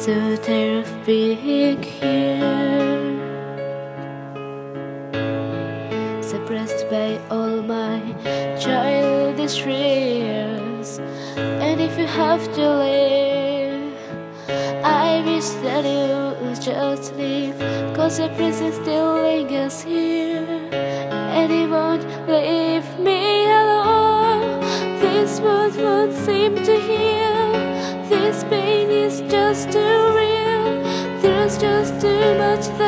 so tired of being here, suppressed by all my childish fears. And if you have to leave, I wish that you would just leave, 'cause your presence still lingers here, and it won't leave me alone. This wound won't seem to heal, this pain is just too real. There's just too much